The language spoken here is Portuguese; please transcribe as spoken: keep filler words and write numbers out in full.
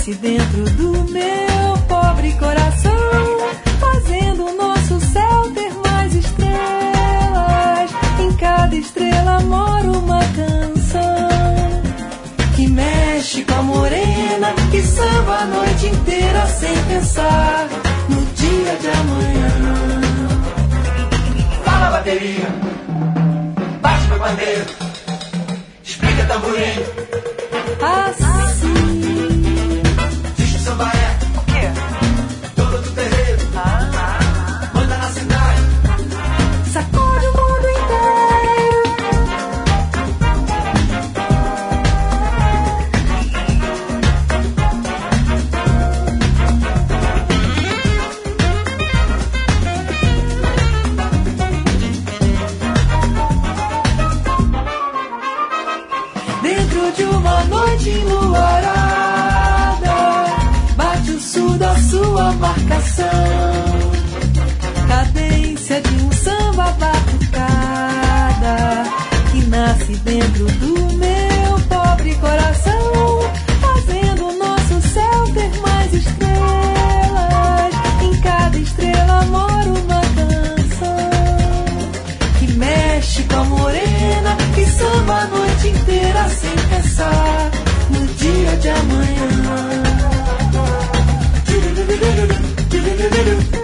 nasce dentro do meu pobre coração, fazendo o nosso céu ter mais estrelas. Em cada estrela mora uma canção que mexe com a morena, que samba a noite inteira sem pensar no dia de amanhã. Fala, bateria, bate meu pandeiro, explica, tamborim. Assim diz que samba é O quê? dono do terreiro, Ah, manda na cidade. sacode o mundo inteiro. Dentro de uma noite enluarada, bate o sul da sua marcação, cadência de um samba batucada que nasce dentro do meu pobre coração, fazendo o nosso céu ter mais estrelas. Em cada estrela mora uma canção que mexe com a morena, que samba a noite inteira sem pensar no dia de amanhã.